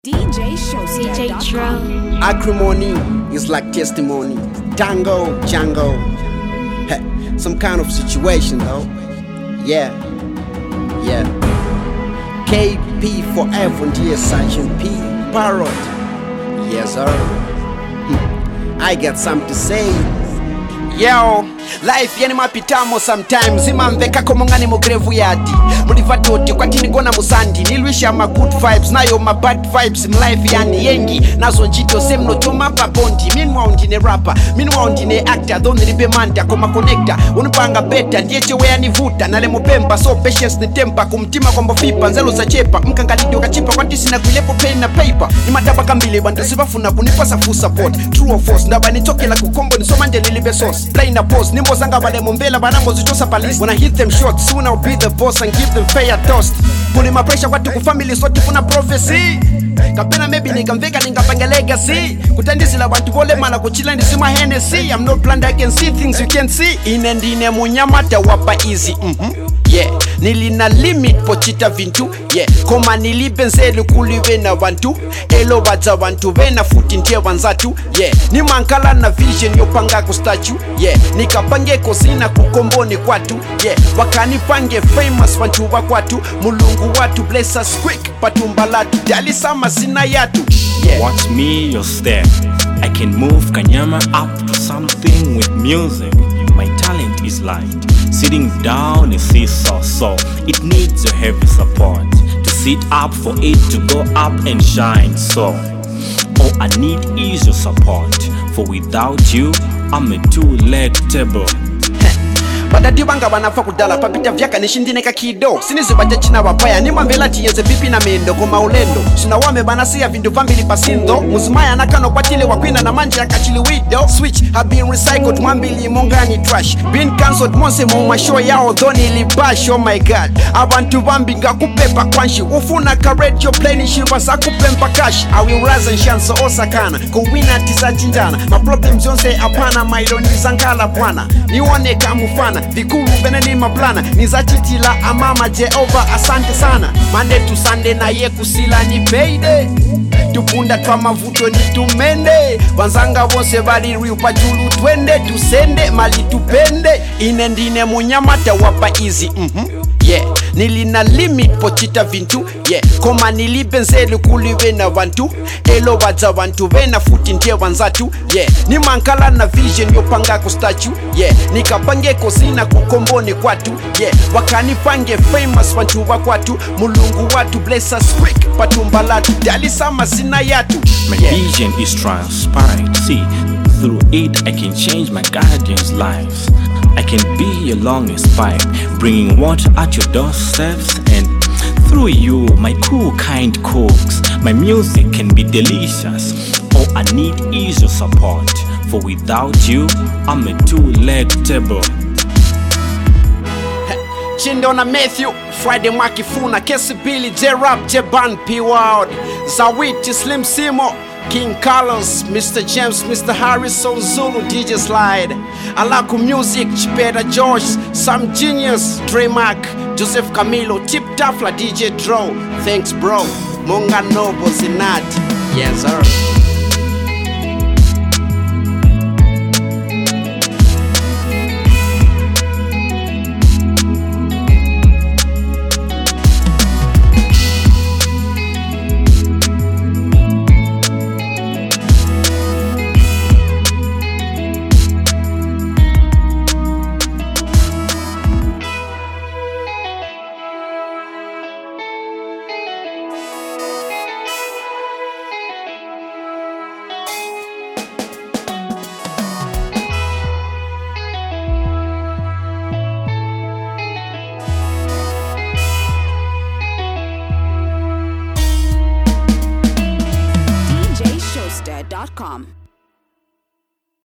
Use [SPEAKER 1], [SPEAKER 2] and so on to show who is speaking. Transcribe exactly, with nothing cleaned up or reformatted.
[SPEAKER 1] D J Showstar.
[SPEAKER 2] D J Dro.
[SPEAKER 3] Acrimony is like testimony. Tango, Django. Heh, some kind of situation though. Yeah, yeah. K P forever, dear Sergeant P. Parrot. Yes, sir. Hmm. I got something to say. Yo, life yani mapitamo sometimes imamveka komongani mugrevu yadi mulivatoti kwatini gona musandi nilwisha ma good vibes nayo ma bad vibes in life yani yengi nazo njito semno choma papondi meanwhile ndine rapper meanwhile ndine actor don't libe manda koma connector unipanga beta ndiye chewe yanivuta nale mupemba so patience ni tempa kumtima kwambo fipa nzelo za chepa mkangalidi wakachipa kwati sina kuilepo pen na paper ni mataba kambile bantu sibafuna kunipasa full support true or false ndaba nitokela kukombo nisoma nje lilibe sauce play na pause nimbo zanga bale mumbela banango zitosa police when I hit them short soon I'll be the boss and give them fair toast pulling my pressure kwatu ku family so tifuna prophecy kapena maybe nikamveka ningapanga legacy kutandizila bantu bole mala kuchila ndisima Hennessy I'm not blind I can see things you can't see ine ndine munyamata wapa easy mhm yeah nilina limit pochita vintu yeah koma nilibenzelu kuliwe na bantu elo badza bantu bena futi ndiye wanzatu yeah ni mankala na vision yopanga ku statue yeah nikapange kozina kukomboni kwatu yeah wakanipange famous bantu bakwatu mulungu watu bless us quick patumbalatu dali sama sina yatu yeah
[SPEAKER 4] watch me your step I can move Kanyama up to something with music my talent is light sitting down is seesaw so it needs your heavy support to sit up for it to go up and shine so all I need is your support for without you I'm a two-leg table
[SPEAKER 3] badadi banga banafa kudala papita vyaka nishindineka kido sinizibaja china wapaya ni mwambela tiyeze pipi na mendo koma ulendo sunawame banasiya vindu vambili pasindo muzimaya nakano kwatile wakwina na manje yakachili wido switch have been recycled mwambili mongani trash been cancelled monse mwa show yao dhoni libash oh my god abantu bambi nga kupepa kwanshi ufuna ka radio plane shiva sa kupempa cash I will rise and shine so osakana kuwina tisa chinjana my problems yonse apana mailoni zangala bwana nione kamufana vikulu beneni maplana nizachitila amama Jehova asante sana Monday to Sunday na ye kusila ni payday tupunda twa mavuto ni tumende wanzanga wonse bali riupa julu twende tusende mali tupende ine ndine munyamata wapa easy mhm yeah nilina limit pochita vintu yeah koma nilibenzelu kuliwe na bantu elo badza bantu bena futi ndiye wanzatu yeah ni mankala na vision yopanga ku statue yeah nikapange kozina kukomboni kwatu yeah wakanipange famous bantu bakwatu mulungu watu bless us quick patumbalatu dali sama sina yatu
[SPEAKER 4] my yeah. vision is transparent see through it I can change my guardian's lives I can be your longest pipe bringing water at your doorsteps and through you my cool kind cooks my music can be delicious all I need is your support for without you I'm a two-leg table
[SPEAKER 3] Chindo na Matthew Friday Mwakifuna Kesi Billy J-Rap J-Ban P-Ward Zawiti Slim Simo King Carlos, Mister James, Mister Harrison, Zulu, D J Slide Alaku Music, Chipeda George, Sam Genius, Dre Mac, Joseph Camilo, Tip Tafla, D J Dro. Thanks bro, Monga Noble Zinati. Yes sir.
[SPEAKER 1] D J Showstar dot com